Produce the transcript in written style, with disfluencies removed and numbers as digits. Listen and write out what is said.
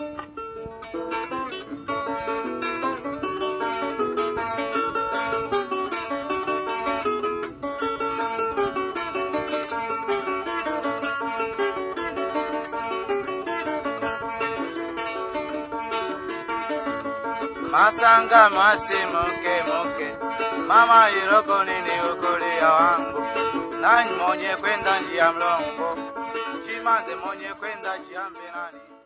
Masanga masi muke muke, mama iroko nini ukulia wangu. Nani mwenye kwenda njia mlongo, chimanze mwenye kwenda chiambe nani.